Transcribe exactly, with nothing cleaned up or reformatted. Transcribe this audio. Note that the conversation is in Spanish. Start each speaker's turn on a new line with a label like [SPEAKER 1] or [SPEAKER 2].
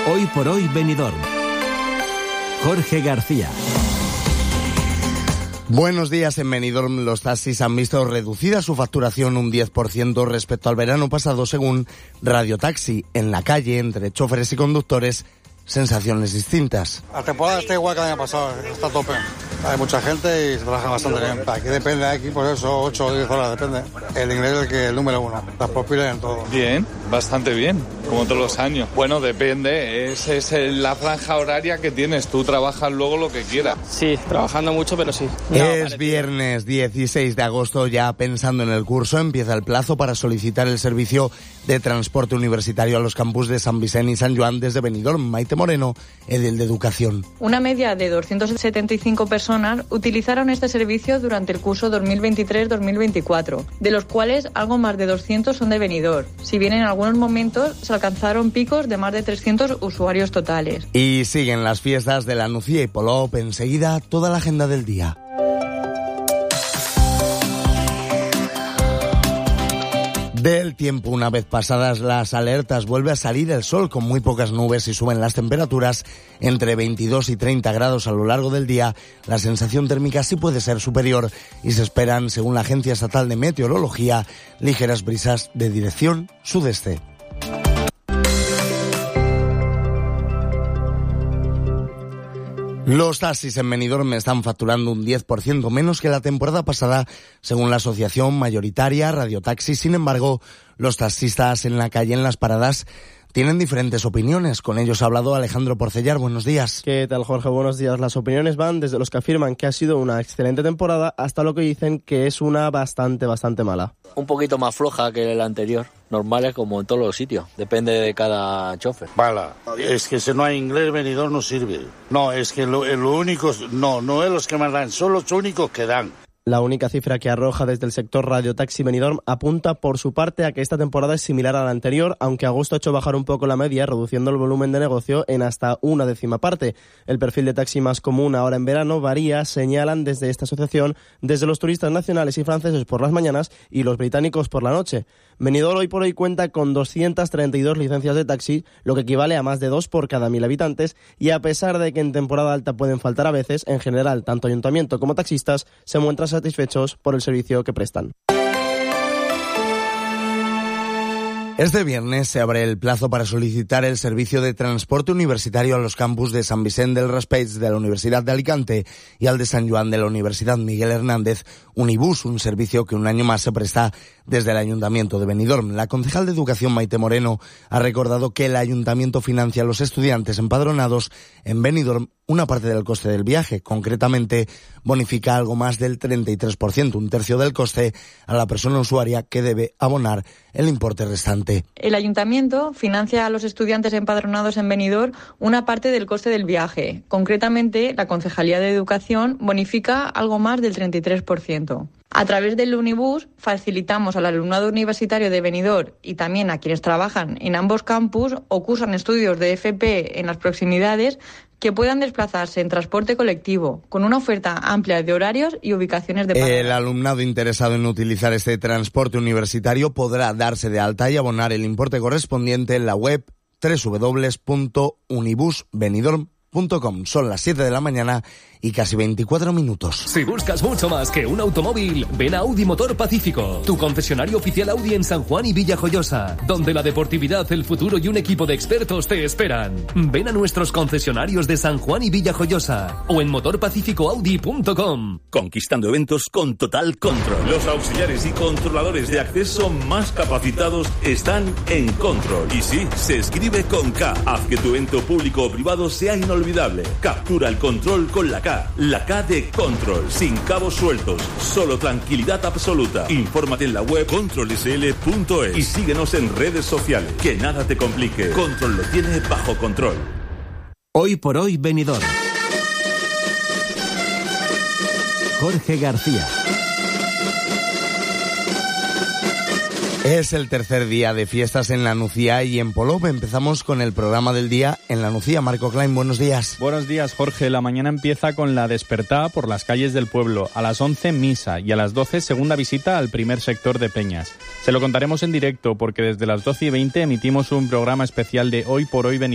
[SPEAKER 1] Hoy por hoy Benidorm. Jorge García.
[SPEAKER 2] Buenos días. En Benidorm los taxis han visto reducida su facturación un diez por ciento respecto al verano pasado, según Radio Taxi. En la calle, entre choferes y conductores, sensaciones distintas.
[SPEAKER 3] La temporada está igual que el año pasado, está a tope. Hay mucha gente y se trabaja bastante bien. Aquí depende, aquí por eso ocho o diez horas, depende. El inglés es el, que, el número uno, las propinas en todo.
[SPEAKER 4] Bien, bastante bien, como todos los años. Bueno, depende, es, es la franja horaria que tienes, tú trabajas luego lo que quieras.
[SPEAKER 5] Sí, trabajando mucho, pero sí.
[SPEAKER 2] No, es viernes dieciséis de agosto, ya pensando en el curso, empieza el plazo para solicitar el servicio de transporte universitario a los campus de San Vicente y San Joan desde Benidorm. Maite Moreno, edil de Educación.
[SPEAKER 6] Una media de doscientas setenta y cinco personas utilizaron este servicio durante el curso dos mil veintitrés dos mil veinticuatro, de los cuales algo más de doscientos son de Benidorm, si bien en algunos momentos se alcanzaron picos de más de trescientos usuarios totales.
[SPEAKER 2] Y siguen las fiestas de la Nucía y Polop, enseguida toda la agenda del día. Del tiempo, una vez pasadas las alertas, vuelve a salir el sol con muy pocas nubes y suben las temperaturas entre veintidós y treinta grados a lo largo del día. La sensación térmica sí puede ser superior y se esperan, según la Agencia Estatal de Meteorología, ligeras brisas de dirección sudeste. Los taxis en Benidorm están facturando un diez por ciento menos que la temporada pasada, según la asociación mayoritaria Radio Taxi. Sin embargo, los taxistas en la calle, en las paradas, tienen diferentes opiniones. Con ellos ha hablado Alejandro Porcellar. Buenos días.
[SPEAKER 7] ¿Qué tal, Jorge? Buenos días. Las opiniones van desde los que afirman que ha sido una excelente temporada hasta lo que dicen que es una bastante, bastante mala.
[SPEAKER 8] Un poquito más floja que la anterior. Normales como en todos los sitios. Depende de cada chofer.
[SPEAKER 9] Mala. Es que si no hay inglés, Benidorm no sirve. No, es que lo, lo único... No, no es los que más dan, son los únicos que dan.
[SPEAKER 7] La única cifra que arroja desde el sector Radio Taxi Benidorm apunta por su parte a que esta temporada es similar a la anterior, aunque agosto ha hecho bajar un poco la media, reduciendo el volumen de negocio en hasta una décima parte. El perfil de taxi más común ahora en verano varía, señalan desde esta asociación, desde los turistas nacionales y franceses por las mañanas y los británicos por la noche. Benidorm hoy por hoy cuenta con doscientas treinta y dos licencias de taxi, lo que equivale a más de dos por cada mil habitantes, y a pesar de que en temporada alta pueden faltar a veces, en general, tanto ayuntamiento como taxistas se muestran satisfechos por el servicio que prestan.
[SPEAKER 2] Este viernes se abre el plazo para solicitar el servicio de transporte universitario a los campus de San Vicente del Raspeig de la Universidad de Alicante y al de San Joan de la Universidad Miguel Hernández, Unibus, un servicio que un año más se presta desde el Ayuntamiento de Benidorm. La concejal de Educación, Maite Moreno, ha recordado que el Ayuntamiento financia a los estudiantes empadronados en Benidorm una parte del coste del viaje. Concretamente, bonifica algo más del treinta y tres por ciento, un tercio del coste, a la persona usuaria que debe abonar el importe restante.
[SPEAKER 6] El Ayuntamiento financia a los estudiantes empadronados en Benidorm una parte del coste del viaje. Concretamente, la Concejalía de Educación bonifica algo más del treinta y tres por ciento. A través del Unibus facilitamos al alumnado universitario de Benidorm y también a quienes trabajan en ambos campus o cursan estudios de F P en las proximidades que puedan desplazarse en transporte colectivo, con una oferta amplia de horarios y ubicaciones de parada.
[SPEAKER 2] El alumnado interesado en utilizar este transporte universitario podrá darse de alta y abonar el importe correspondiente en la web doble u doble u doble u punto unibus benidorm punto com. Son las siete de la mañana y casi veinticuatro minutos.
[SPEAKER 10] Si buscas mucho más que un automóvil, ven a Audi Motor Pacífico, tu concesionario oficial Audi en San Juan y Villajoyosa, donde la deportividad, el futuro y un equipo de expertos te esperan. Ven a nuestros concesionarios de San Juan y Villajoyosa o en motor pacífico audi punto com.
[SPEAKER 11] Conquistando eventos con total control. Los auxiliares y controladores de acceso más capacitados están en Control. Y sí, se escribe con K. Haz que tu evento público o privado sea inolvidable. Captura el control con la K. La K de Control, sin cabos sueltos, solo tranquilidad absoluta. Infórmate en la web control s l punto es y síguenos en redes sociales. Que nada te complique. Control lo tiene bajo control.
[SPEAKER 1] Hoy por hoy Benidorm. Jorge García.
[SPEAKER 2] Es el tercer día de fiestas en la Nucía y en Polop. Empezamos con el programa del día en la Nucía. Marco Klein, buenos días.
[SPEAKER 12] Buenos días, Jorge. La mañana empieza con la despertada por las calles del pueblo. A las once, misa. Y a las doce, segunda visita al primer sector de Peñas. Se lo contaremos en directo porque desde las doce y veinte emitimos un programa especial de Hoy por Hoy Benidorm.